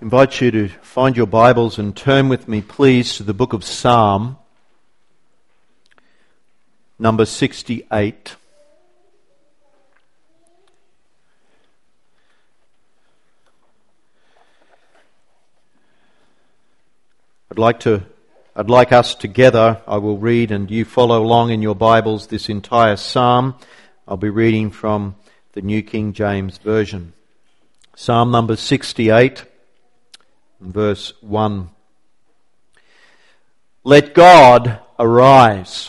invite you to find your Bibles and turn with me, please, to the book of Psalm, number 68. I'd like us together, I will read and you follow along in your Bibles this entire psalm. I'll be reading from the New King James Version. Psalm number 68, verse 1. Let God arise.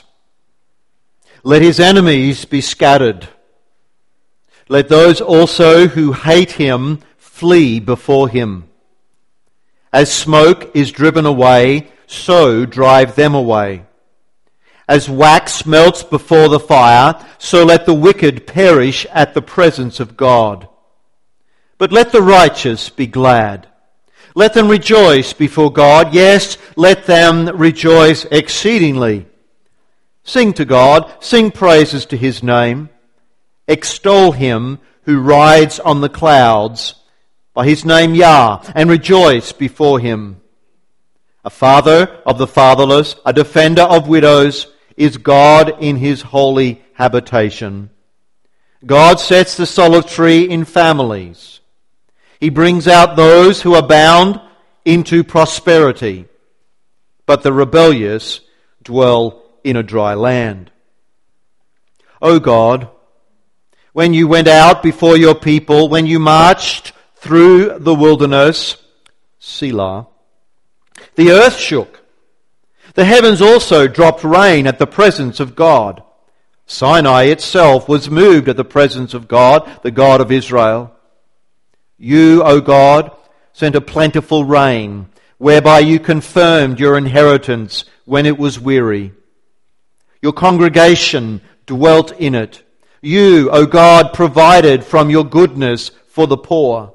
Let his enemies be scattered. Let those also who hate him flee before him. As smoke is driven away, so drive them away. As wax melts before the fire, so let the wicked perish at the presence of God. But let the righteous be glad. Let them rejoice before God. Yes, let them rejoice exceedingly. Sing to God, sing praises to his name. Extol him who rides on the clouds by his name Yah, and rejoice before him. A father of the fatherless, a defender of widows, is God in his holy habitation. God sets the solitary in families. He brings out those who are bound into prosperity, but the rebellious dwell in a dry land. O God, when you went out before your people, when you marched through the wilderness, Selah, the earth shook. The heavens also dropped rain at the presence of God. Sinai itself was moved at the presence of God, the God of Israel. You, O God, sent a plentiful rain, whereby you confirmed your inheritance when it was weary. Your congregation dwelt in it. You, O God, provided from your goodness for the poor.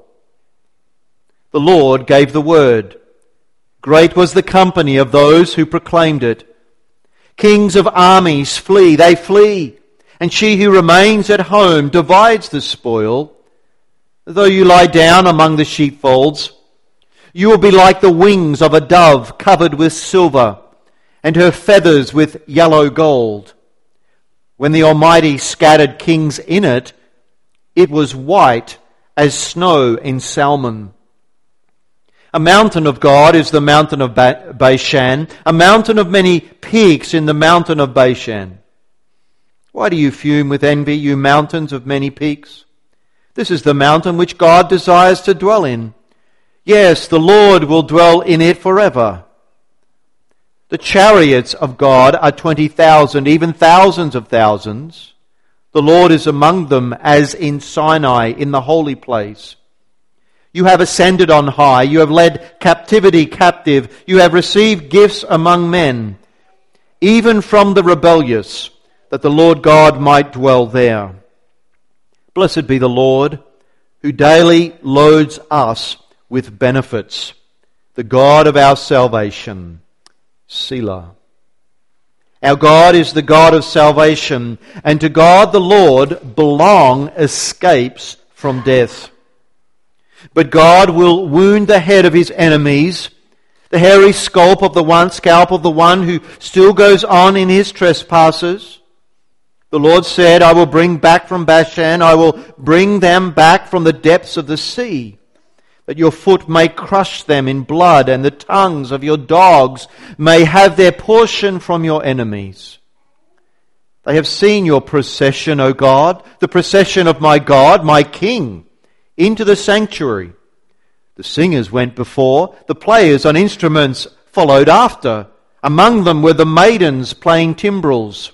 The Lord gave the word. Great was the company of those who proclaimed it. Kings of armies flee, they flee, and she who remains at home divides the spoil. Though you lie down among the sheepfolds, you will be like the wings of a dove covered with silver, and her feathers with yellow gold. When the Almighty scattered kings in it, it was white as snow in Salmon. A mountain of God is the mountain of Bashan, a mountain of many peaks in the mountain of Bashan. Why do you fume with envy, you mountains of many peaks? This is the mountain which God desires to dwell in. Yes, the Lord will dwell in it forever. The chariots of God are 20,000, even thousands of thousands. The Lord is among them as in Sinai, in the holy place. You have ascended on high. You have led captivity captive. You have received gifts among men, even from the rebellious, that the Lord God might dwell there. Blessed be the Lord, who daily loads us with benefits, the God of our salvation. Selah. Our God is the God of salvation, and to God the Lord belong escapes from death. But God will wound the head of his enemies, the hairy scalp of the one who still goes on in his trespasses. The Lord said, I will bring back from Bashan, I will bring them back from the depths of the sea, that your foot may crush them in blood, and the tongues of your dogs may have their portion from your enemies. They have seen your procession, O God, the procession of my God, my King, into the sanctuary. The singers went before, the players on instruments followed after. Among them were the maidens playing timbrels.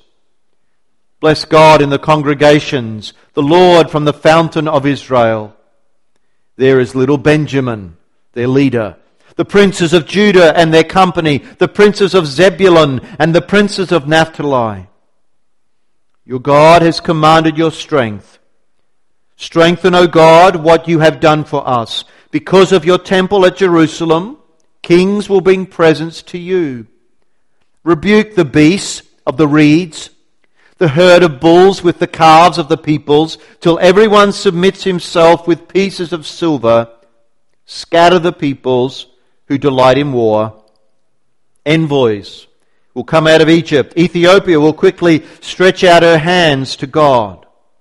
Bless God in the congregations, the Lord from the fountain of Israel. There is little Benjamin, their leader, the princes of Judah and their company, the princes of Zebulun and the princes of Naphtali. Your God has commanded your strength. Strengthen, O God, what you have done for us. Because of your temple at Jerusalem, kings will bring presents to you. Rebuke the beasts of the reeds, the herd of bulls with the calves of the peoples, till everyone submits himself with pieces of silver Scatter the peoples who delight in war. Envoys will come out of Egypt. Ethiopia will quickly stretch out her hands to God.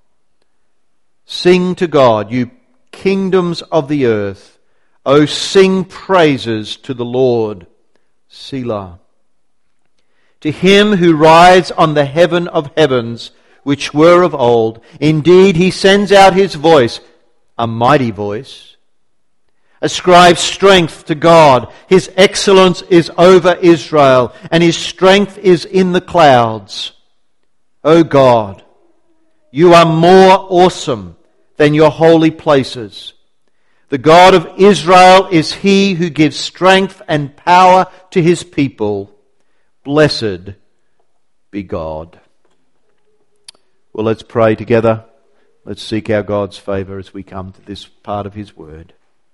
Sing to God, you kingdoms of the earth. O sing praises to the Lord. Selah. To him who rides on the heaven of heavens, which were of old, indeed he sends out his voice, a mighty voice. Ascribe strength to God. His excellence is over Israel, and his strength is in the clouds. O God, you are more awesome than your holy places. The God of Israel is he who gives strength and power to his people. Blessed be God. Well, let's pray together. Let's seek our God's favour as we come to this part of his word.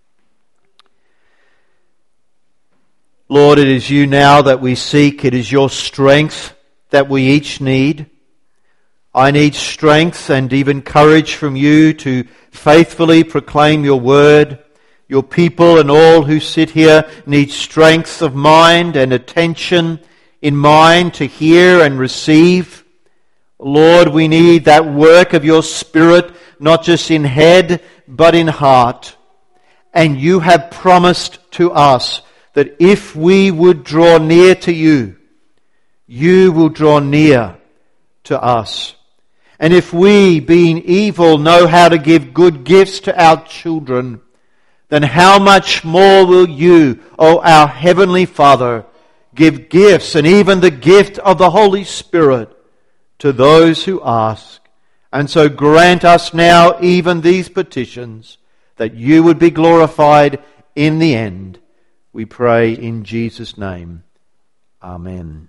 Lord, it is you now that we seek. It is your strength that we each need. I need strength and even courage from you to faithfully proclaim your word. Your people and all who sit here need strength of mind and attention in mind to hear and receive. Lord, we need that work of your Spirit, not just in head, but in heart. And you have promised to us that if we would draw near to you, you will draw near to us. And if we, being evil, know how to give good gifts to our children, then how much more will you, O our Heavenly Father, give gifts, and even the gift of the Holy Spirit, to those who ask. And so grant us now even these petitions, that you would be glorified in the end. We pray in Jesus' name. Amen.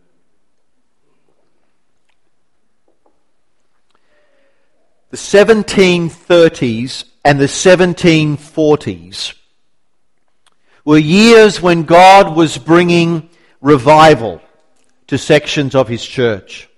The 1730s and the 1740s were years when God was bringing revival to sections of his church.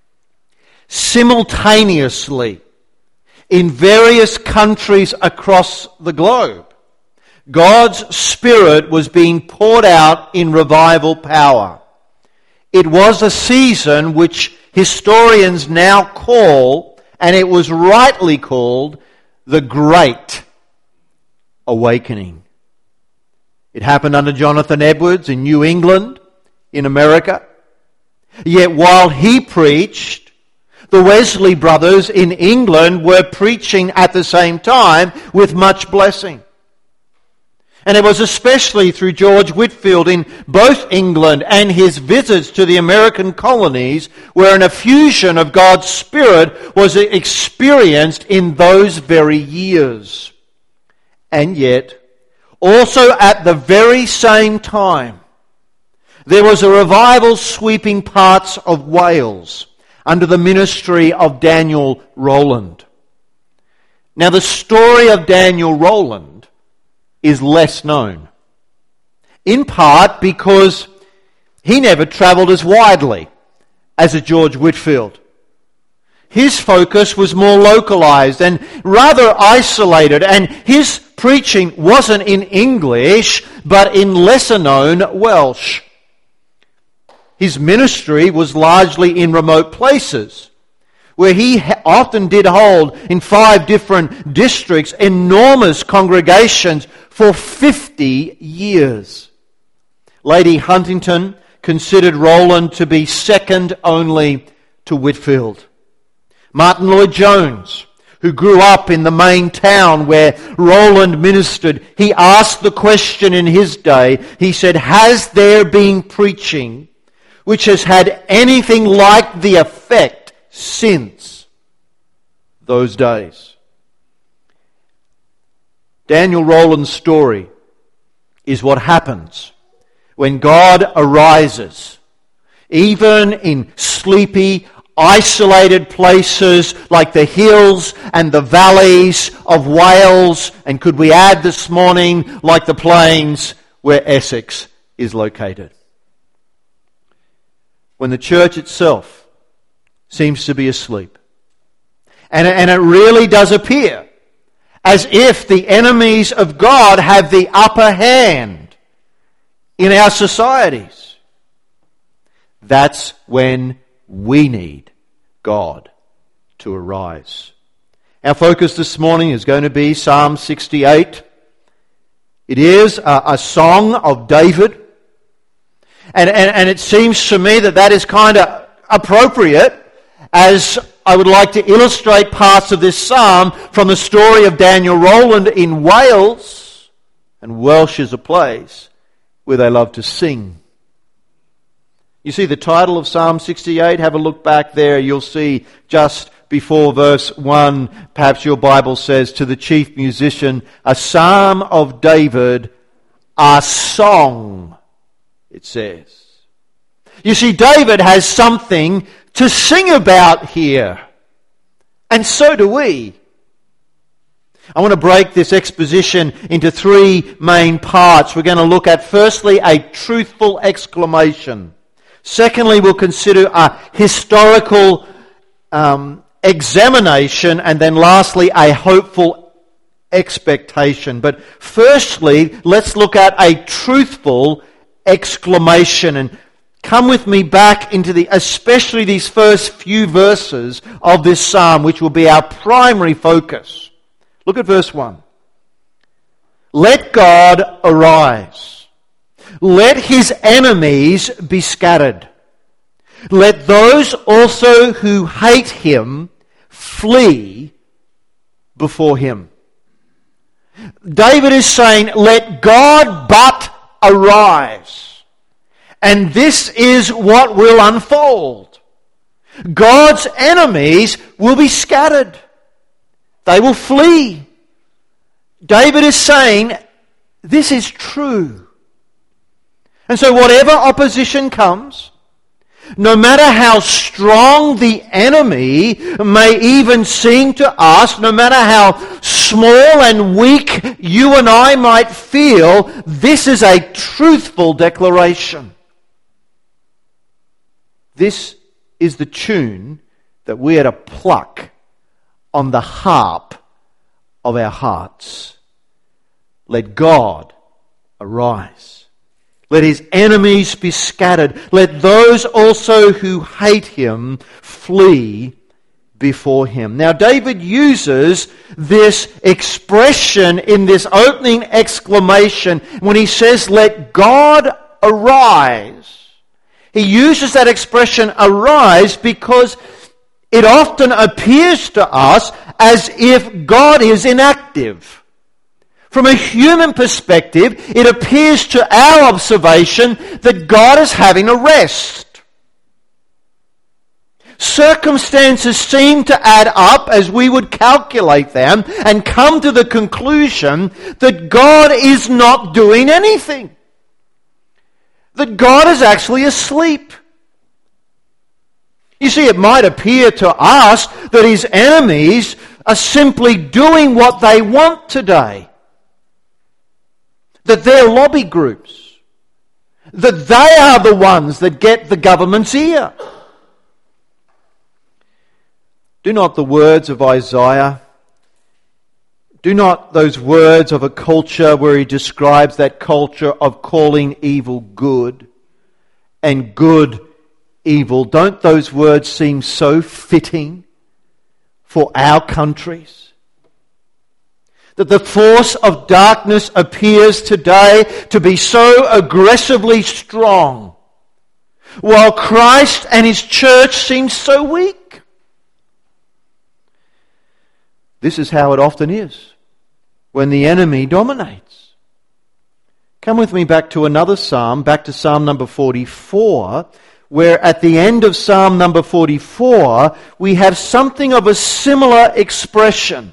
Simultaneously, in various countries across the globe, God's Spirit was being poured out in revival power. It was a season which historians now call, and it was rightly called, the Great Awakening. It happened under Jonathan Edwards in New England, in America. Yet while he preached, the Wesley brothers in England were preaching at the same time with much blessing. And it was especially through George Whitefield in both England and his visits to the American colonies where an effusion of God's Spirit was experienced in those very years. And yet, also at the very same time, there was a revival sweeping parts of Wales under the ministry of Daniel Rowland. Now, the story of Daniel Rowland is less known, in part because he never travelled as widely as a George Whitefield. His focus was more localised and rather isolated, and his preaching wasn't in English, but in lesser-known Welsh. His ministry was largely in remote places, where he often did hold, in 5 different districts, enormous congregations for 50 years. Lady Huntington considered Rowland to be second only to Whitefield. Martin Lloyd-Jones, who grew up in the main town where Rowland ministered, he asked the question in his day. He said, "Has there been preaching which has had anything like the effect since those days?" Daniel Rowland's story is what happens when God arises, even in sleepy, isolated places like the hills and the valleys of Wales, and could we add this morning, like the plains where Essex is located. When the church itself seems to be asleep. And it really does appear as if the enemies of God have the upper hand in our societies. That's when we need God to arise. Our focus this morning is going to be Psalm 68. It is a song of David. And it seems to me that is kind of appropriate, as I would like to illustrate parts of this psalm from the story of Daniel Rowland in Wales. And Welsh is a place where they love to sing. You see the title of Psalm 68? Have a look back there. You'll see just before verse 1, perhaps your Bible says, to the chief musician, a psalm of David, a song, it says. You see, David has something to sing about here. And so do we. I want to break this exposition into three main parts. We're going to look at, firstly, a truthful exclamation. Secondly, we'll consider a historical examination. And then lastly, a hopeful expectation. But firstly, let's look at a truthful exclamation. And come with me back into especially these first few verses of this psalm, which will be our primary focus. Look at verse 1. Let God arise. Let his enemies be scattered. Let those also who hate him flee before him. David is saying, let God but arise. And this is what will unfold. God's enemies will be scattered. They will flee. David is saying, this is true. And so whatever opposition comes, no matter how strong the enemy may even seem to us, no matter how small and weak you and I might feel, this is a truthful declaration. This is the tune that we are to pluck on the harp of our hearts. Let God arise. Let his enemies be scattered. Let those also who hate him flee before him. Now, David uses this expression in this opening exclamation when he says, let God arise. He uses that expression arise because it often appears to us as if God is inactive. From a human perspective, it appears to our observation that God is having a rest. Circumstances seem to add up as we would calculate them and come to the conclusion that God is not doing anything. That God is actually asleep. You see, it might appear to us that his enemies are simply doing what they want today. That they're lobby groups. That they are the ones that get the government's ear. Do not the words of Isaiah, do not those words of a culture where he describes that culture of calling evil good and good evil, don't those words seem so fitting for our countries? That the force of darkness appears today to be so aggressively strong, while Christ and his church seem so weak. This is how it often is when the enemy dominates. Come with me back to another psalm, back to Psalm number 44, where at the end of Psalm number 44, we have something of a similar expression.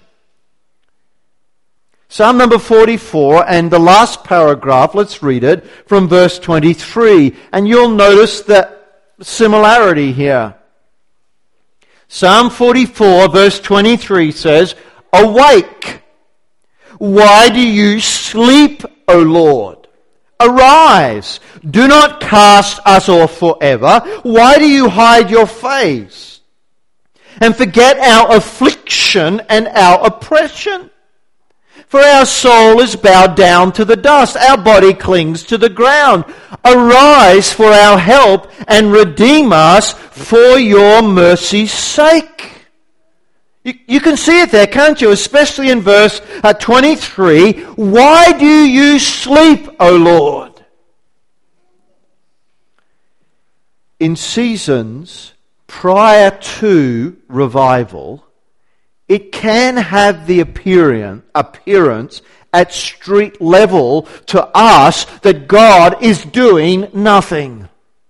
Psalm number 44, and the last paragraph, let's read it, from verse 23, and you'll notice the similarity here. Psalm 44, verse 23 says, "Awake! Why do you sleep, O Lord? Arise! Do not cast us off forever. Why do you hide your face and forget our affliction and our oppression? For our soul is bowed down to the dust. Our body clings to the ground. Arise for our help and redeem us for your mercy's sake. You can see it there, can't you? Especially in verse 23. Why do you sleep, O Lord? In seasons prior to revival, it can have the appearance at street level to us that God is doing nothing.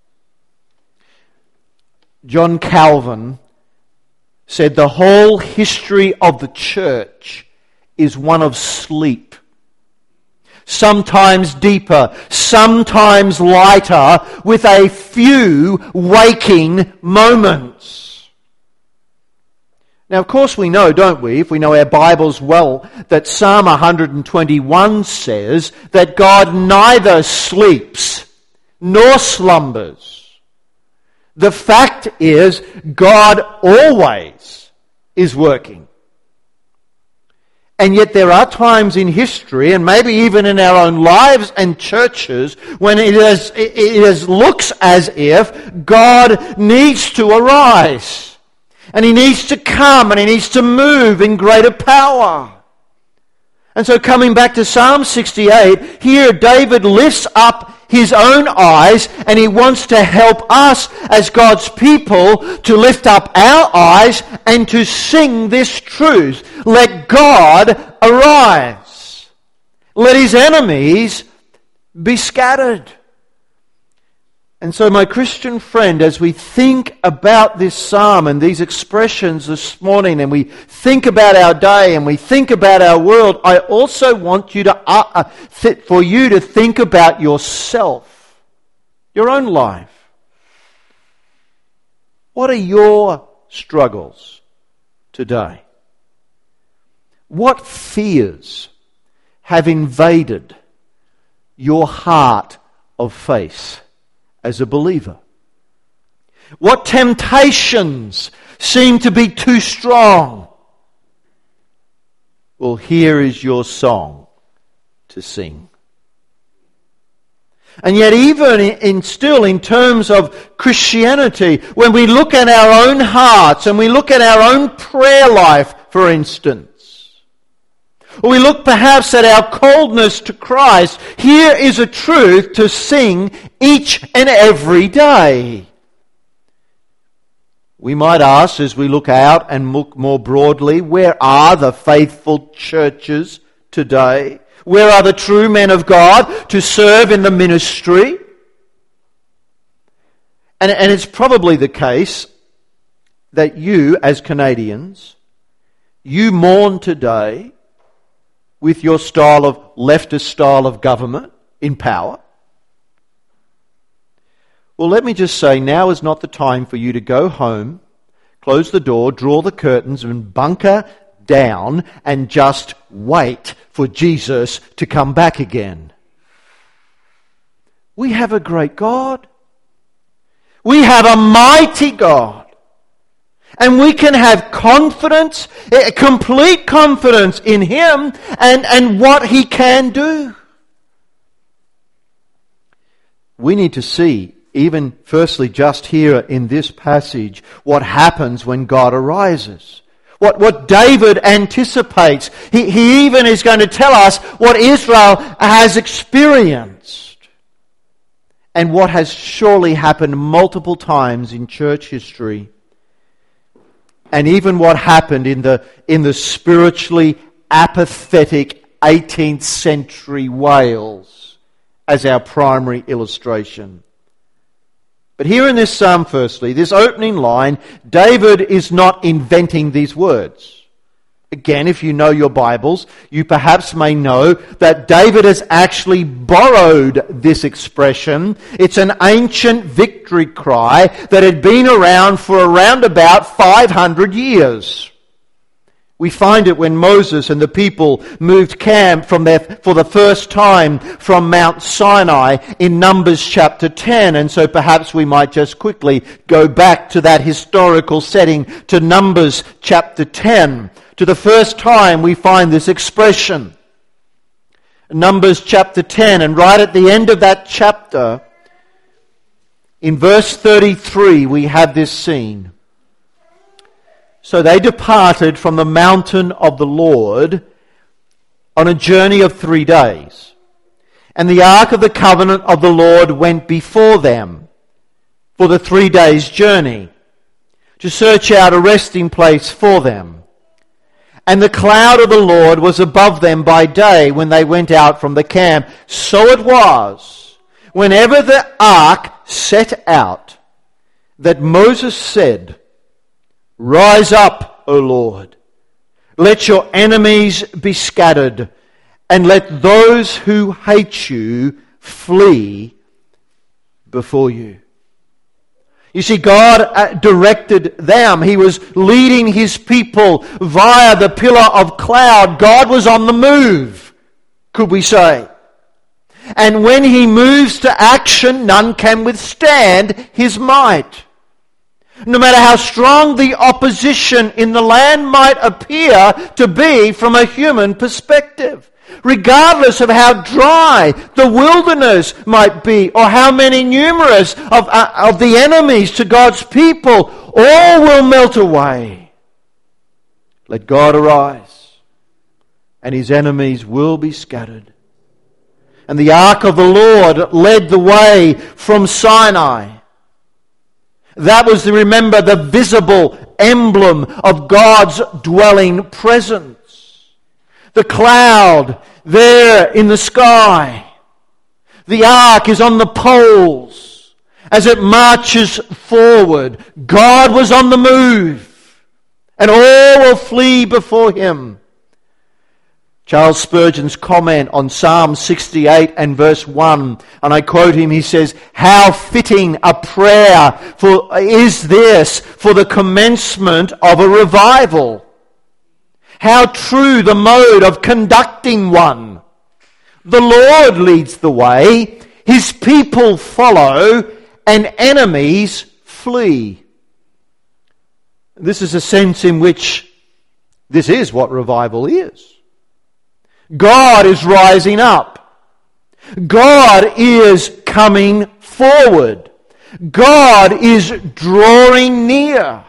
John Calvin said the whole history of the church is one of sleep. Sometimes deeper, sometimes lighter, with a few waking moments. Now, of course, we know, don't we, if we know our Bibles well, that Psalm 121 says that God neither sleeps nor slumbers. The fact is, God always is working. And yet there are times in history, and maybe even in our own lives and churches, when it looks as if God needs to arise. And He needs to come, and He needs to move in greater power. And so coming back to Psalm 68, here David lifts up his own eyes, and he wants to help us as God's people to lift up our eyes and to sing this truth. Let God arise. Let His enemies be scattered. And so, my Christian friend, as we think about this psalm and these expressions this morning, and we think about our day and we think about our world, I also want you to for you to think about yourself, your own life. What are your struggles today? What fears have invaded your heart of faith as a believer? What temptations seem to be too strong? Well, here is your song to sing. And yet even in terms of Christianity, when we look at our own hearts and we look at our own prayer life, for instance, or we look perhaps at our coldness to Christ, here is a truth to sing each and every day. We might ask, as we look out and look more broadly, where are the faithful churches today? Where are the true men of God to serve in the ministry? And it's probably the case that you, as Canadians, you mourn today with your leftist style of government in power. Well, let me just say, now is not the time for you to go home, close the door, draw the curtains, and bunker down and just wait for Jesus to come back again. We have a great God. We have a mighty God. And we can have confidence, complete confidence in Him and what He can do. We need to see, even firstly just here in this passage, what happens when God arises. What David anticipates. He even is going to tell us what Israel has experienced. And what has surely happened multiple times in church history. And even what happened in the spiritually apathetic 18th century Wales as our primary illustration. But here in this psalm, firstly, this opening line, David is not inventing these words. Again, if you know your Bibles, you perhaps may know that David has actually borrowed this expression. It's an ancient victory cry that had been around for around about 500 years. We find it when Moses and the people moved camp for the first time from Mount Sinai in Numbers chapter 10. And so perhaps we might just quickly go back to that historical setting, to Numbers chapter 10. To the first time we find this expression. Numbers chapter 10, and right at the end of that chapter, in verse 33, we have this scene. So they departed from the mountain of the Lord on a journey of 3 days. And the ark of the covenant of the Lord went before them for the 3 days' journey to search out a resting place for them. And the cloud of the Lord was above them by day when they went out from the camp. So it was, whenever the ark set out, that Moses said, "Rise up, O Lord, let your enemies be scattered, and let those who hate you flee before you." You see, God directed them. He was leading his people via the pillar of cloud. God was on the move, could we say. And when he moves to action, none can withstand his might. No matter how strong the opposition in the land might appear to be from a human perspective, regardless of how dry the wilderness might be, or how many numerous of the enemies to God's people, all will melt away. Let God arise, and his enemies will be scattered. And the ark of the Lord led the way from Sinai. That was, remember, the visible emblem of God's dwelling presence. The cloud there in the sky. The ark is on the poles as it marches forward. God was on the move, and all will flee before him. Charles Spurgeon's comment on Psalm 68 and verse 1, and I quote him, he says, "How fitting a prayer is this for the commencement of a revival. How true the mode of conducting one. The Lord leads the way, his people follow, and enemies flee." This is a sense in which this is what revival is. God is rising up. God is coming forward. God is drawing near.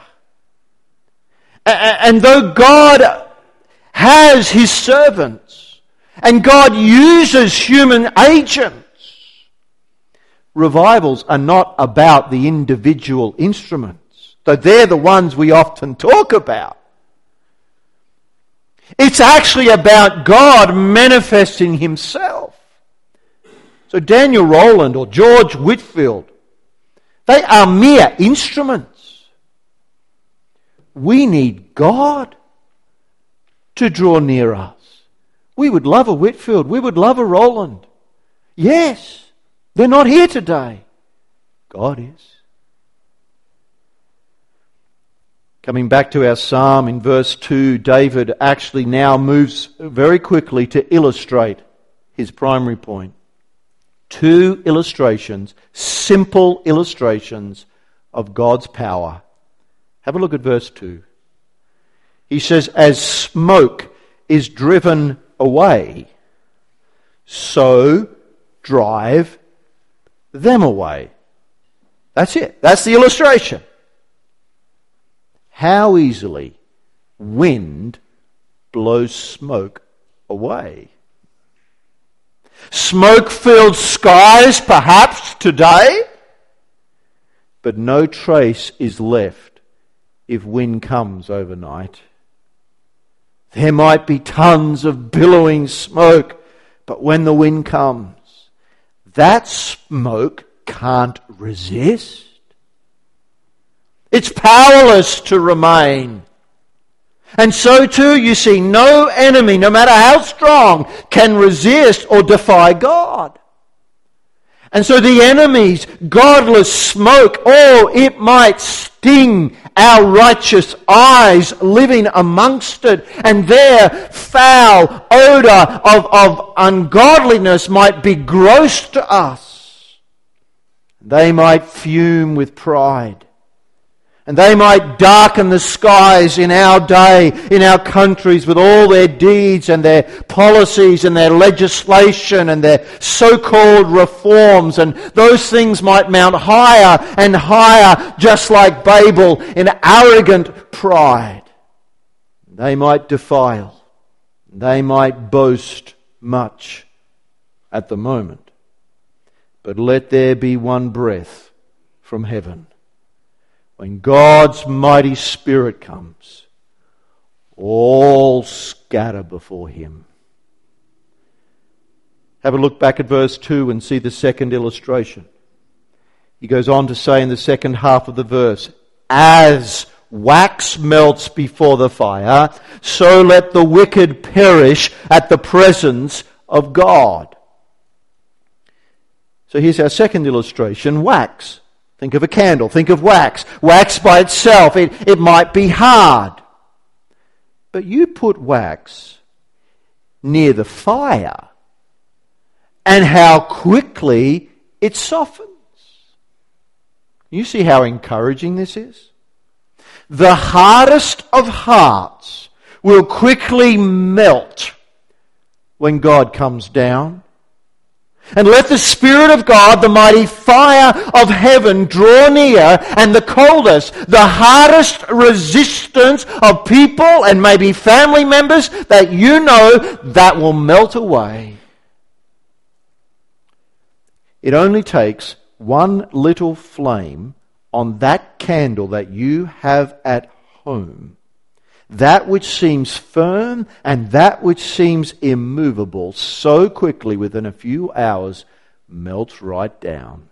And though God has his servants, and God uses human agents, revivals are not about the individual instruments, though they're the ones we often talk about. It's actually about God manifesting himself. So Daniel Rowland or George Whitfield, they are mere instruments. We need God to draw near us. We would love a Whitfield. We would love a Rowland. Yes, they're not here today. God is. Coming back to our psalm in verse 2, David actually now moves very quickly to illustrate his primary point. 2 illustrations, simple illustrations of God's power. Have a look at verse 2. He says, "As smoke is driven away, so drive them away." That's it. That's the illustration. How easily wind blows smoke away. Smoke-filled skies, perhaps today, but no trace is left if wind comes overnight. There might be tons of billowing smoke, but when the wind comes, that smoke can't resist. It's powerless to remain. And so too, you see, no enemy, no matter how strong, can resist or defy God. And so the enemy's godless smoke, oh, it might sting our righteous eyes living amongst it, and their foul odour of ungodliness might be gross to us. They might fume with pride. And they might darken the skies in our day, in our countries, with all their deeds and their policies and their legislation and their so-called reforms. And those things might mount higher and higher, just like Babel, in arrogant pride. They might defile. They might boast much at the moment. But let there be one breath from heaven. When God's mighty Spirit comes, all scatter before Him. Have a look back at verse 2 and see the second illustration. He goes on to say in the second half of the verse, as wax melts before the fire, so let the wicked perish at the presence of God. So here's our second illustration, wax. Think of a candle, think of wax. Wax by itself, it might be hard. But you put wax near the fire, and how quickly it softens. You see how encouraging this is? The hardest of hearts will quickly melt when God comes down. And let the Spirit of God, the mighty fire of heaven, draw near, and the coldest, the hardest resistance of people and maybe family members that you know, that will melt away. It only takes one little flame on that candle that you have at home. That which seems firm and that which seems immovable so quickly within a few hours melts right down.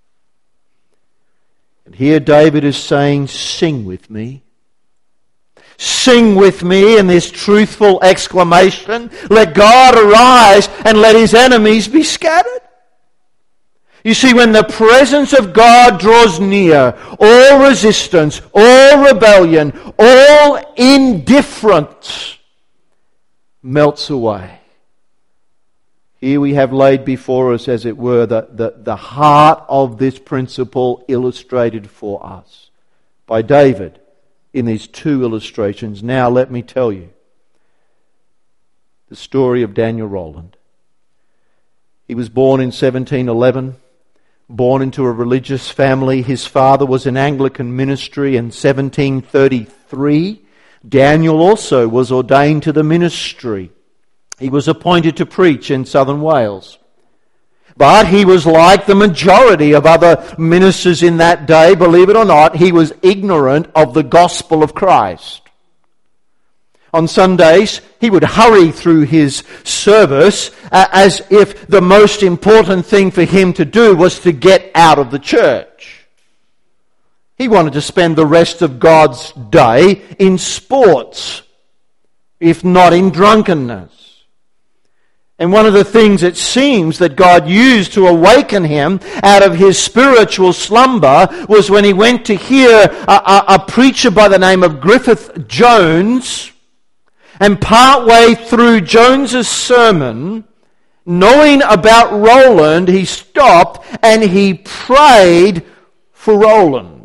And here David is saying, sing with me. Sing with me in this truthful exclamation. Let God arise and let His enemies be scattered. You see, when the presence of God draws near, all resistance, all rebellion, all indifference melts away. Here we have laid before us, as it were, the heart of this principle illustrated for us by David in these two illustrations. Now let me tell you the story of Daniel Rowland. He was born in 1711. Born into a religious family. His father was in Anglican ministry in 1733. Daniel also was ordained to the ministry. He was appointed to preach in southern Wales. But he was like the majority of other ministers in that day, believe it or not, he was ignorant of the gospel of Christ. On Sundays, he would hurry through his service as if the most important thing for him to do was to get out of the church. He wanted to spend the rest of God's day in sports, if not in drunkenness. And one of the things it seems that God used to awaken him out of his spiritual slumber was when he went to hear a preacher by the name of Griffith Jones. And partway through Jones's sermon, knowing about Rowland, he stopped and he prayed for Rowland.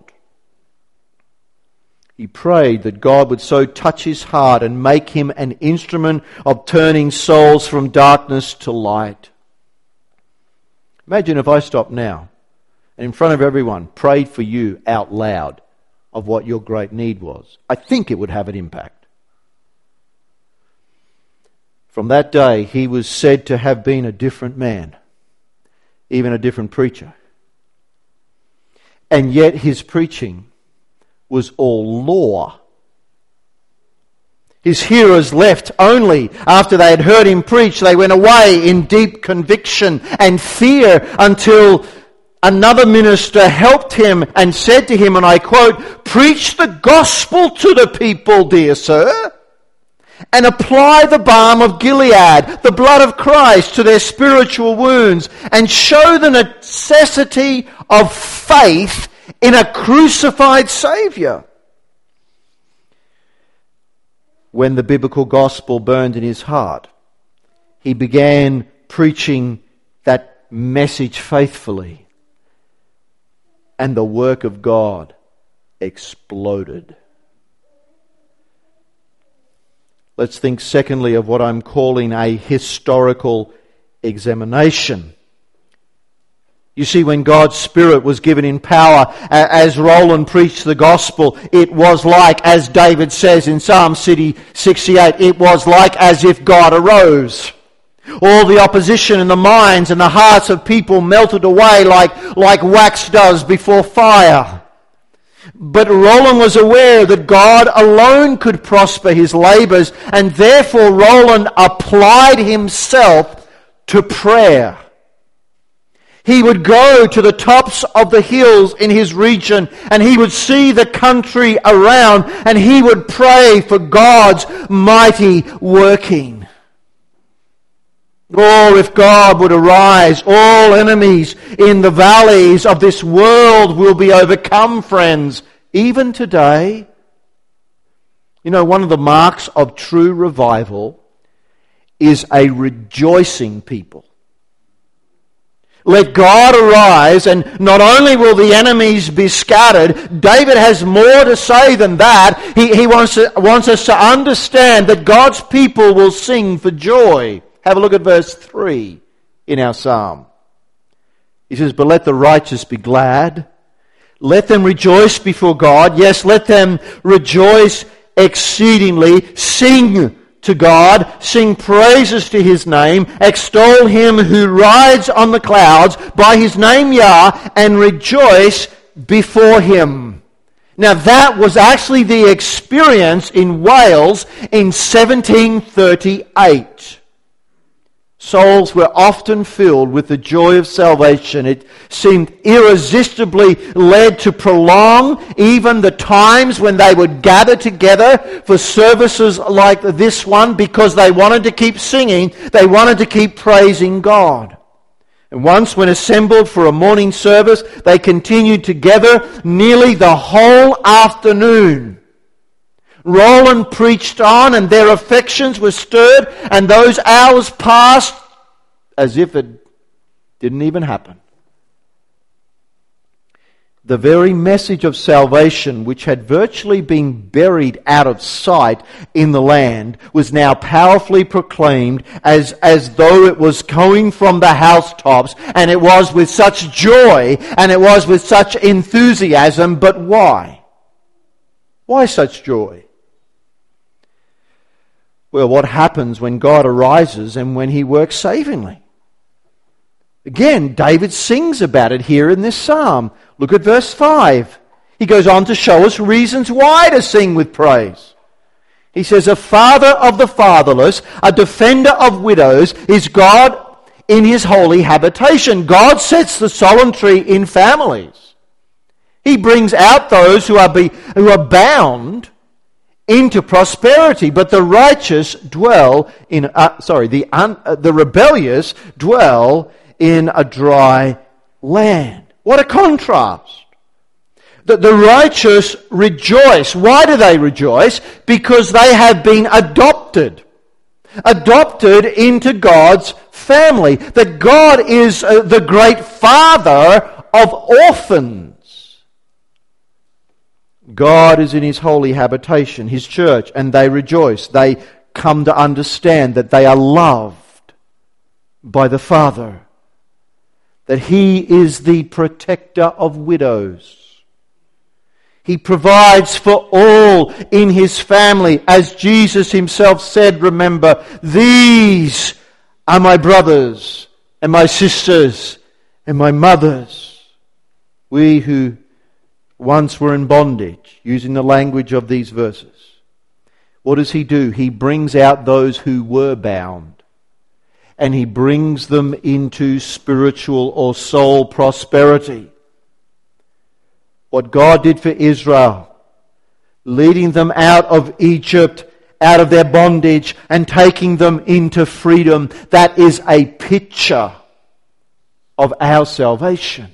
He prayed that God would so touch his heart and make him an instrument of turning souls from darkness to light. Imagine if I stopped now and in front of everyone prayed for you out loud of what your great need was. I think it would have an impact. From that day, he was said to have been a different man, even a different preacher. And yet his preaching was all law. His hearers left only after they had heard him preach. They went away in deep conviction and fear until another minister helped him and said to him, and I quote, "Preach the gospel to the people, dear sir, and apply the balm of Gilead, the blood of Christ, to their spiritual wounds, and show the necessity of faith in a crucified Saviour." When the biblical gospel burned in his heart, he began preaching that message faithfully, and the work of God exploded. Let's think secondly of what I'm calling a historical examination. You see, when God's Spirit was given in power, as Roland preached the gospel, it was like, as David says in Psalm 68, it was like as if God arose. All the opposition in the minds and the hearts of people melted away like wax does before fire. But Roland was aware that God alone could prosper his labours, and therefore Roland applied himself to prayer. He would go to the tops of the hills in his region, and he would see the country around, and he would pray for God's mighty working. Or if God would arise, all enemies in the valleys of this world will be overcome, friends. Even today, you know, one of the marks of true revival is a rejoicing people. Let God arise, and not only will the enemies be scattered, David has more to say than that. He wants us to understand that God's people will sing for joy. Have a look at verse 3 in our psalm. He says, "But let the righteous be glad. Let them rejoice before God. Yes, let them rejoice exceedingly. Sing to God. Sing praises to his name. Extol him who rides on the clouds by his name, Yah, and rejoice before him." Now that was actually the experience in Wales in 1738. Souls were often filled with the joy of salvation. It seemed irresistibly led to prolong even the times when they would gather together for services like this one, because they wanted to keep singing, they wanted to keep praising God. And once when assembled for a morning service, they continued together nearly the whole afternoon. Roland preached on, and their affections were stirred, and those hours passed as if it didn't even happen. The very message of salvation, which had virtually been buried out of sight in the land, was now powerfully proclaimed as though it was coming from the housetops, and it was with such joy, and it was with such enthusiasm. But why? Why such joy? Well, what happens when God arises and when he works savingly? Again, David sings about it here in this psalm. Look at verse 5. He goes on to show us reasons why to sing with praise. He says, "A father of the fatherless, a defender of widows, is God in his holy habitation." God sets the solitary in families. He brings out those who are bound into prosperity, but the righteous dwell in the rebellious dwell in a dry land. What a contrast! The righteous rejoice. Why do they rejoice? Because they have been adopted into God's family. That God is the great father of orphans. God is in his holy habitation, his church, and they rejoice. They come to understand that they are loved by the Father, that he is the protector of widows. He provides for all in his family. As Jesus himself said, remember, "These are my brothers and my sisters and my mothers." We who once were in bondage, using the language of these verses. What does he do? He brings out those who were bound, and he brings them into spiritual or soul prosperity. What God did for Israel, leading them out of Egypt, out of their bondage, and taking them into freedom, that is a picture of our salvation.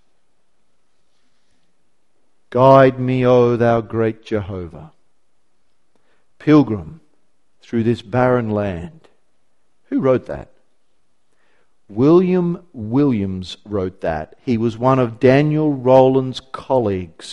Guide me, O thou great Jehovah. Pilgrim through this barren land. Who wrote that? William Williams wrote that. He was one of Daniel Rowland's colleagues.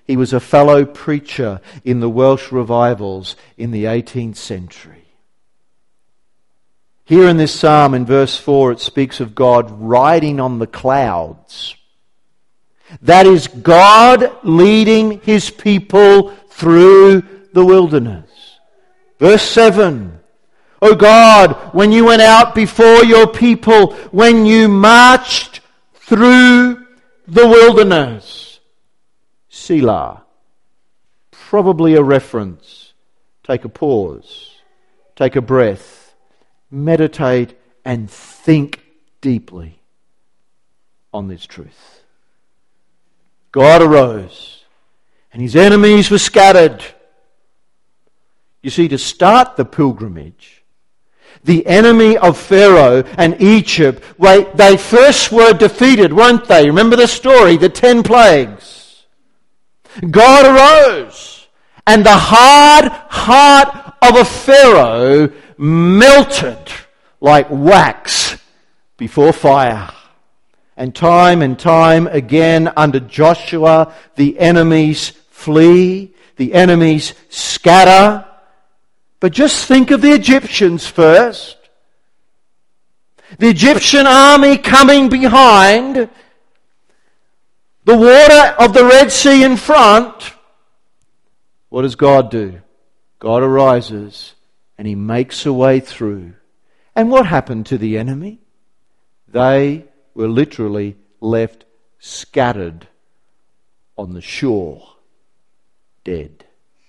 He was a fellow preacher in the Welsh revivals in the 18th century. Here in this psalm, in verse 4, it speaks of God riding on the clouds. That is God leading his people through the wilderness. Verse 7, O God, when you went out before your people, when you marched through the wilderness. Selah. Probably a reference. Take a pause. Take a breath. Meditate and think deeply on this truth. God arose and his enemies were scattered. You see, to start the pilgrimage, the enemy of Pharaoh and Egypt, they first were defeated, weren't they? Remember the story, the 10 plagues. God arose and the hard heart of a Pharaoh melted like wax before fire. And time again under Joshua, the enemies flee, the enemies scatter. But just think of the Egyptians first. The Egyptian army coming behind, the water of the Red Sea in front. What does God do? God arises and he makes a way through. And what happened to the enemy? They were literally left scattered on the shore, dead.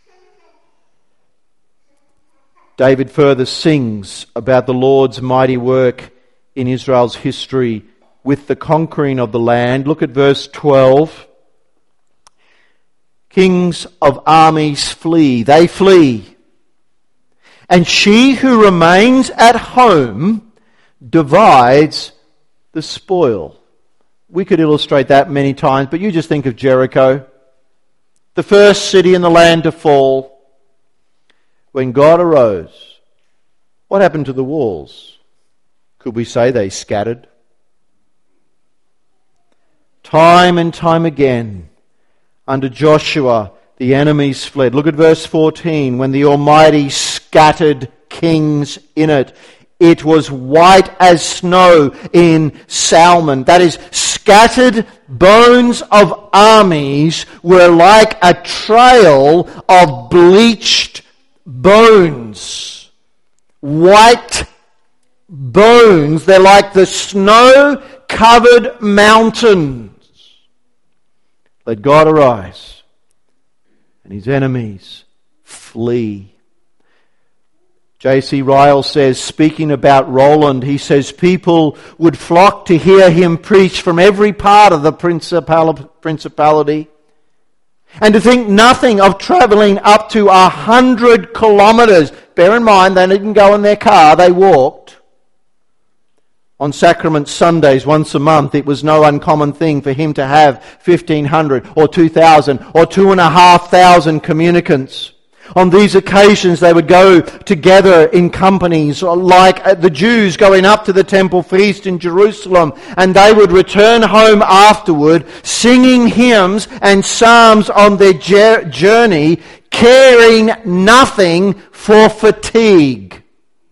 David further sings about the Lord's mighty work in Israel's history with the conquering of the land. Look at verse 12. Kings of armies flee, they flee. And she who remains at home divides the spoil. We could illustrate that many times, but you just think of Jericho, the first city in the land to fall. When God arose, what happened to the walls? Could we say they scattered? Time and time again, under Joshua, the enemies fled. Look at verse 14. When the Almighty scattered kings in it, it was white as snow in Salmon. That is, scattered bones of armies were like a trail of bleached bones. White bones. They're like the snow-covered mountains. Let God arise and his enemies flee. J.C. Ryle says, speaking about Roland, he says, people would flock to hear him preach from every part of the principality, and to think nothing of travelling up to 100 kilometres. Bear in mind, they didn't go in their car, they walked. On Sacrament Sundays, once a month, it was no uncommon thing for him to have 1,500 or 2,000 or 2,500 communicants. On these occasions, they would go together in companies, like the Jews going up to the temple feast in Jerusalem, and they would return home afterward, singing hymns and psalms on their journey, caring nothing for fatigue.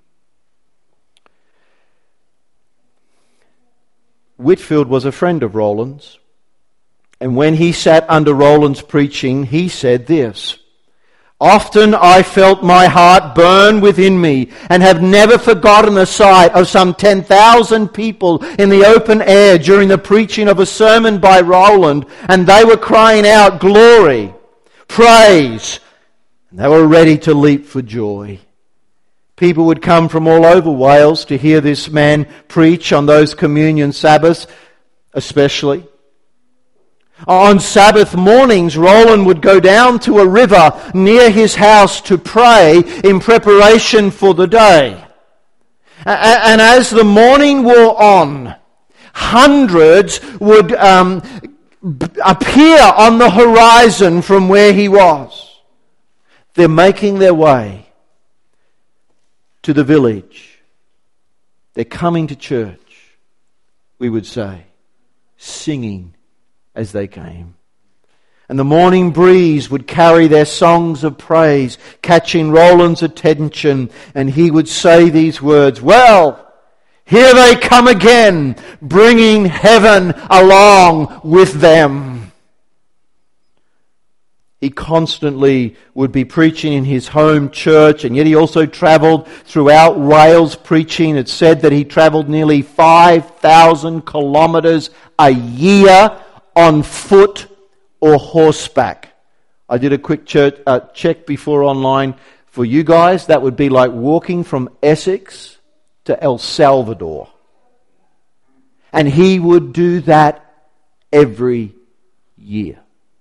Whitefield was a friend of Roland's, and when he sat under Roland's preaching, he said this: often I felt my heart burn within me, and have never forgotten the sight of some 10,000 people in the open air during the preaching of a sermon by Roland, and they were crying out, glory, praise, and they were ready to leap for joy. People would come from all over Wales to hear this man preach on those communion Sabbaths, especially. On Sabbath mornings, Roland would go down to a river near his house to pray in preparation for the day. And as the morning wore on, hundreds would appear on the horizon from where he was. They're making their way to the village. They're coming to church, we would say, singing as they came. And the morning breeze would carry their songs of praise, catching Roland's attention, and he would say these words, "Well, here they come again, bringing heaven along with them." He constantly would be preaching in his home church, and yet he also travelled throughout Wales preaching. It's said that he travelled nearly 5,000 kilometres a year on foot or horseback. I did a quick check before online for you guys. That would be like walking from Essex to El Salvador. And he would do that every year.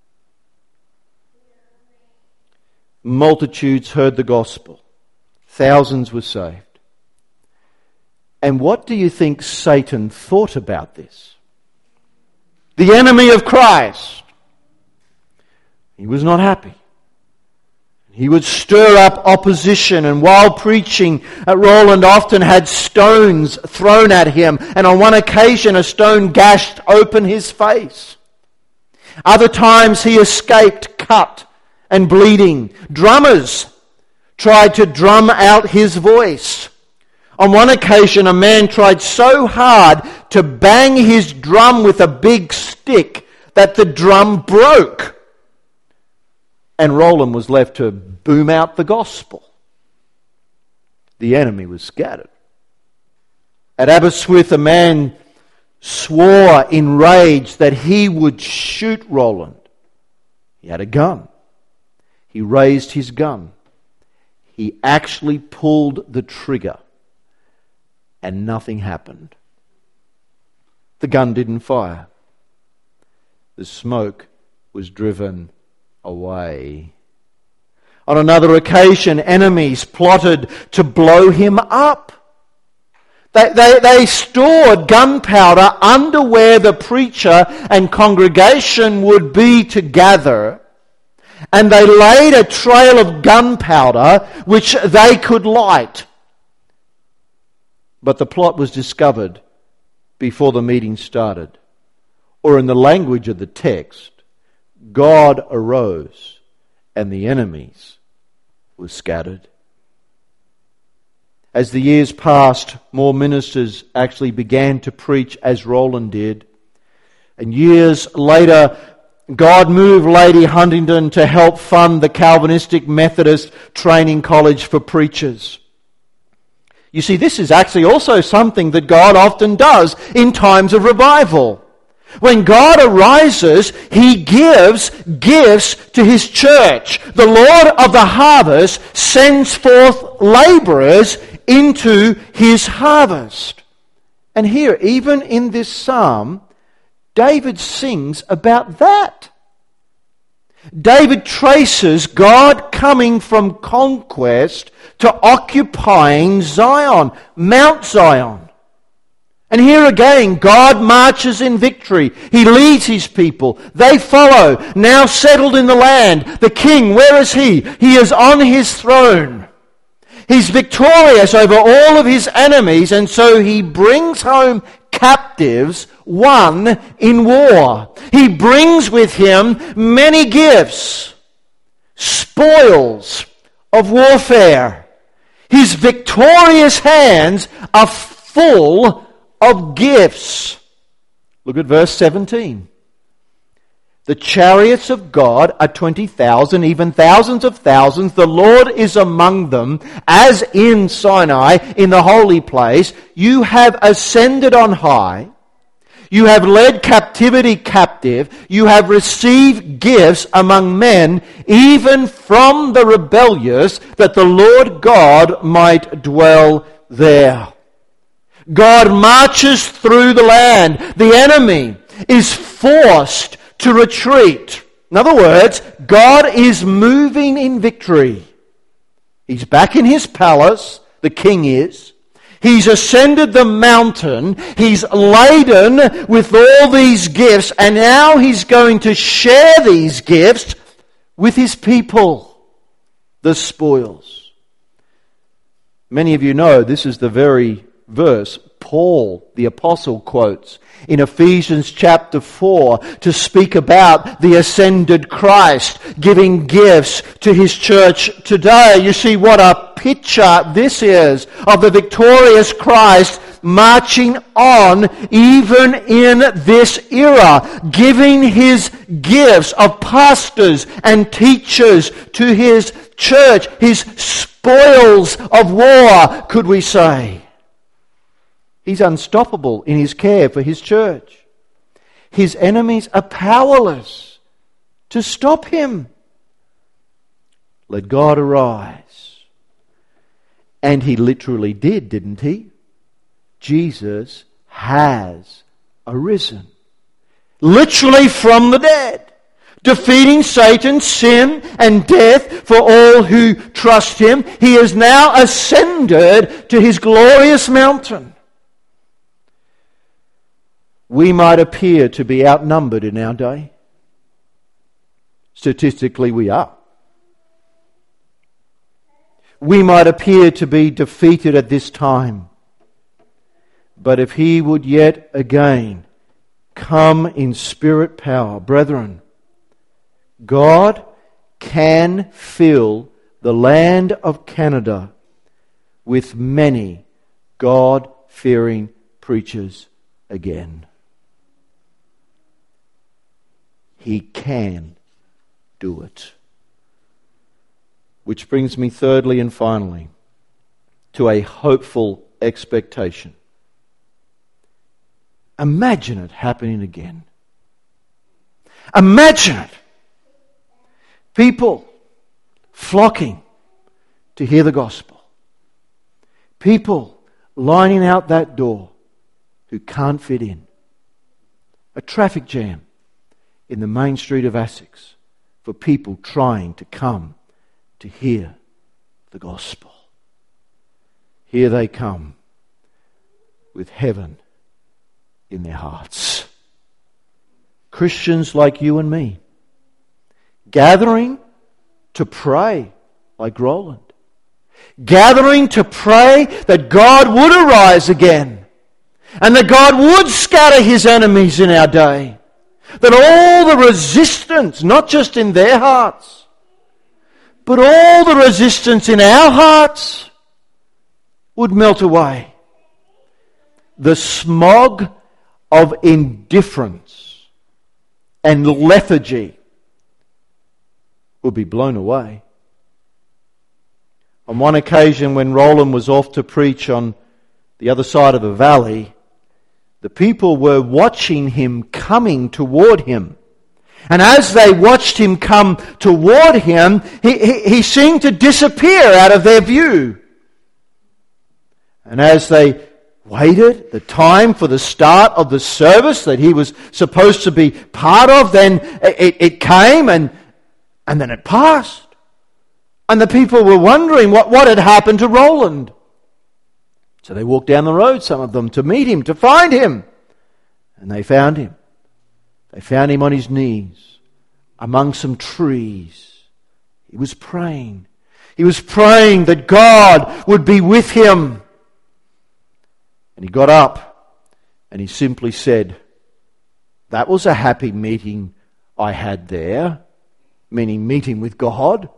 Multitudes heard the gospel. Thousands were saved. And what do you think Satan thought about this? The enemy of Christ. He was not happy. He would stir up opposition, and while preaching, Roland often had stones thrown at him, and on one occasion a stone gashed open his face. Other times he escaped cut and bleeding. Drummers tried to drum out his voice. On one occasion, a man tried so hard to bang his drum with a big stick that the drum broke. And Roland was left to boom out the gospel. The enemy was scattered. At Aberystwyth, a man swore in rage that he would shoot Roland. He had a gun. He raised his gun. He actually pulled the trigger. And nothing happened. The gun didn't fire. The smoke was driven away. On another occasion, enemies plotted to blow him up. They stored gunpowder under where the preacher and congregation would be to gather, and they laid a trail of gunpowder which they could light. But the plot was discovered before the meeting started. Or in the language of the text, God arose and the enemies were scattered. As the years passed, more ministers actually began to preach as Roland did. And years later, God moved Lady Huntingdon to help fund the Calvinistic Methodist Training College for Preachers. You see, this is actually also something that God often does in times of revival. When God arises, He gives gifts to His church. The Lord of the harvest sends forth laborers into His harvest. And here, even in this psalm, David sings about that. David traces God coming from conquest to occupying Zion, Mount Zion. And here again, God marches in victory. He leads His people. They follow, now settled in the land. The king, where is he? He is on his throne. He's victorious over all of his enemies, and so he brings home captives won in war. He brings with him many gifts, spoils of warfare. His victorious hands are full of gifts. Look at verse 17. The chariots of God are 20,000, even thousands of thousands. The Lord is among them, as in Sinai, in the holy place. You have ascended on high. You have led captivity captive. You have received gifts among men, even from the rebellious, that the Lord God might dwell there. God marches through the land. The enemy is forced to retreat. In other words, God is moving in victory. He's back in His palace, the king is. He's ascended the mountain. He's laden with all these gifts, and now He's going to share these gifts with His people, the spoils. Many of you know this is the very verse Paul, the apostle, quotes in Ephesians chapter 4 to speak about the ascended Christ giving gifts to his church today. You see what a picture this is of the victorious Christ marching on even in this era, giving his gifts of pastors and teachers to his church, his spoils of war, could we say. He's unstoppable in his care for his church. His enemies are powerless to stop him. Let God arise. And he literally did, didn't he? Jesus has arisen. Literally from the dead. Defeating Satan, sin, and death for all who trust him. He has now ascended to his glorious mountain. We might appear to be outnumbered in our day. Statistically, we are. We might appear to be defeated at this time. But if he would yet again come in spirit power, brethren, God can fill the land of Canada with many God-fearing preachers again. He can do it. Which brings me thirdly and finally to a hopeful expectation. Imagine it happening again. Imagine it. People flocking to hear the gospel. People lining out that door who can't fit in. A traffic jam in the main street of Essex for people trying to come to hear the gospel. Here they come with heaven in their hearts. Christians like you and me, gathering to pray like Roland, gathering to pray that God would arise again and that God would scatter his enemies in our day. That all the resistance, not just in their hearts, but all the resistance in our hearts would melt away. The smog of indifference and lethargy would be blown away. On one occasion when Roland was off to preach on the other side of the valley, the people were watching him coming toward him. And as they watched him come toward him, he seemed to disappear out of their view. And as they waited the time for the start of the service that he was supposed to be part of, then it came and then it passed. And the people were wondering what had happened to Roland. So they walked down the road, some of them, to meet him, to find him. And they found him. They found him on his knees among some trees. He was praying. He was praying that God would be with him. And he got up and he simply said, "That was a happy meeting I had there," meaning meeting with God.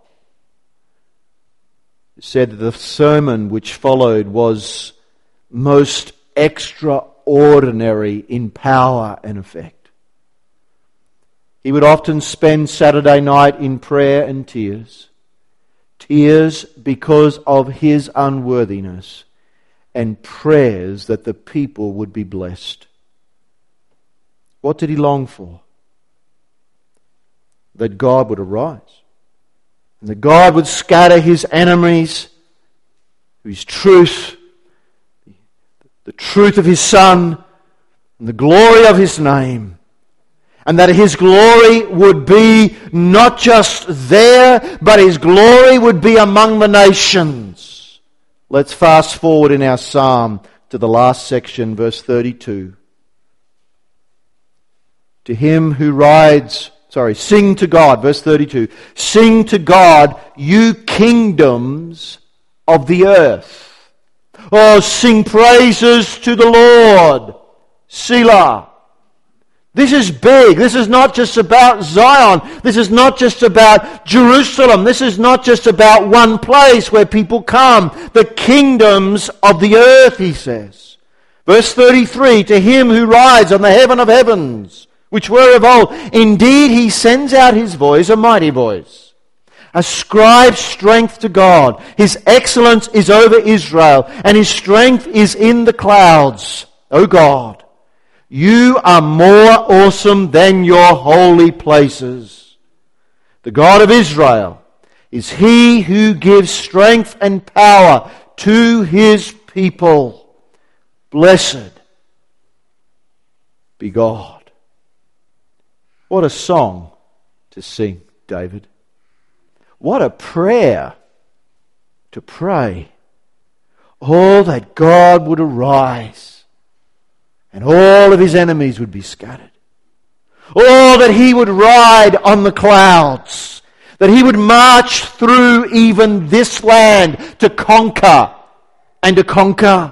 It said that the sermon which followed was most extraordinary in power and effect. He would often spend Saturday night in prayer and tears. Tears because of his unworthiness, and prayers that the people would be blessed. What did he long for? That God would arise, and that God would scatter his enemies, his truth, the truth of his Son, and the glory of his name. And that his glory would be not just there, but his glory would be among the nations. Let's fast forward in our psalm to the last section, verse 32. To him who rides, sing to God, verse 32. Sing to God, you kingdoms of the earth. Oh, sing praises to the Lord. Selah. This is big. This is not just about Zion. This is not just about Jerusalem. This is not just about one place where people come. The kingdoms of the earth, he says. Verse 33, to him who rides on the heaven of heavens, which were of old, indeed he sends out his voice, a mighty voice. Ascribe strength to God. His excellence is over Israel, and his strength is in the clouds. O God, you are more awesome than your holy places. The God of Israel is he who gives strength and power to his people. Blessed be God. What a song to sing, David. What a prayer to pray. Oh, that God would arise and all of his enemies would be scattered. Oh, that he would ride on the clouds, that he would march through even this land to conquer and to conquer.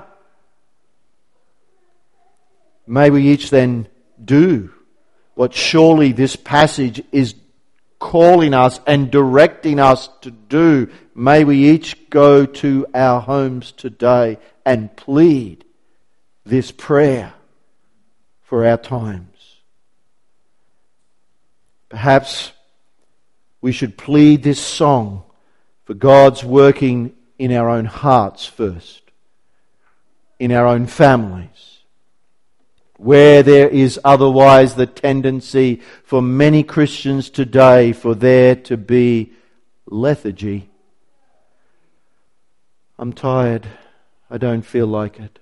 May we each then do what surely this passage is calling us and directing us to do. May we each go to our homes today and plead this prayer for our times. Perhaps we should plead this song for God's working in our own hearts first, in our own families, where there is otherwise the tendency for many Christians today for there to be lethargy. I'm tired. I don't feel like it.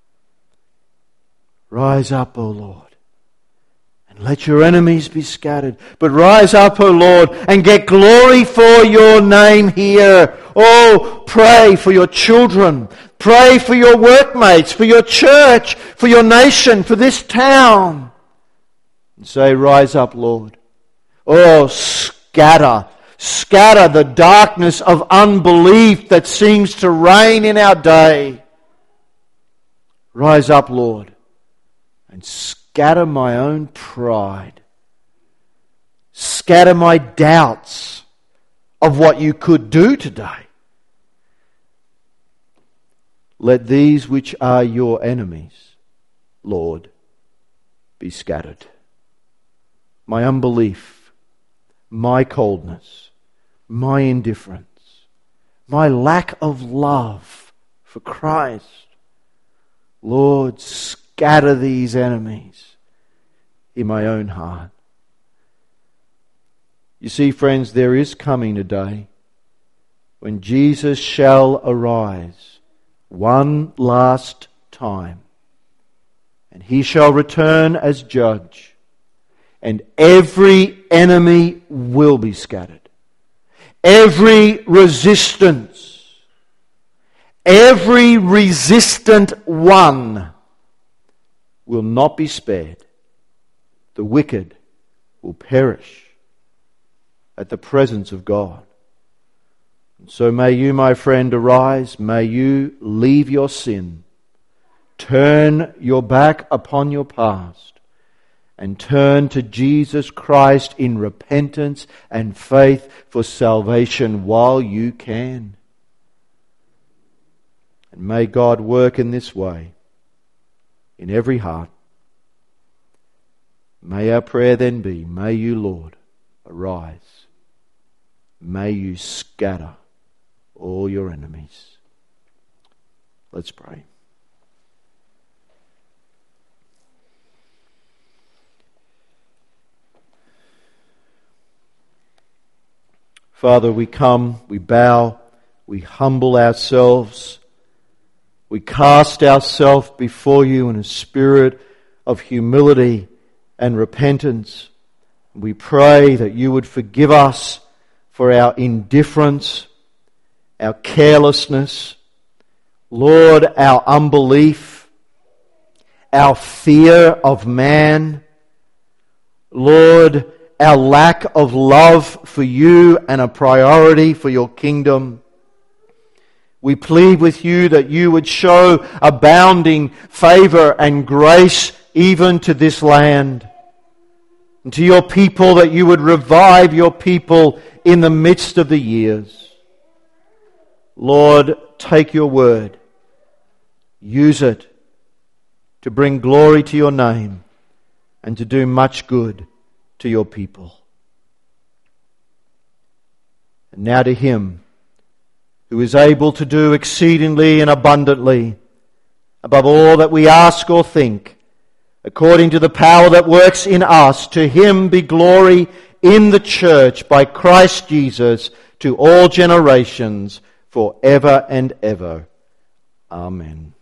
Rise up, O Lord, and let your enemies be scattered. But rise up, O Lord, and get glory for your name here. Oh, pray for your children. Pray for your workmates, for your church, for your nation, for this town. And say, rise up, Lord. Oh, scatter the darkness of unbelief that seems to reign in our day. Rise up, Lord, and scatter my own pride. Scatter my doubts of what you could do today. Let these which are your enemies, Lord, be scattered. My unbelief, my coldness, my indifference, my lack of love for Christ. Lord, scatter these enemies in my own heart. You see, friends, there is coming a day when Jesus shall arise one last time, and he shall return as judge, and every enemy will be scattered. Every resistance, every resistant one will not be spared. The wicked will perish at the presence of God. And so may you, my friend, arise. May you leave your sin. Turn your back upon your past and turn to Jesus Christ in repentance and faith for salvation while you can. And may God work in this way in every heart. May our prayer then be, may you, Lord, arise. May you scatter all your enemies. Let's pray. Father, we come, we bow, we humble ourselves, we cast ourselves before you in a spirit of humility and repentance. We pray that you would forgive us for our indifference, our carelessness, Lord, our unbelief, our fear of man, Lord, our lack of love for you and a priority for your kingdom. We plead with you that you would show abounding favor and grace even to this land. And to your people, that you would revive your people in the midst of the years. Lord, take your word. Use it to bring glory to your name and to do much good to your people. And now to him who is able to do exceedingly and abundantly above all that we ask or think, according to the power that works in us, to him be glory in the church by Christ Jesus to all generations, forever and ever. Amen.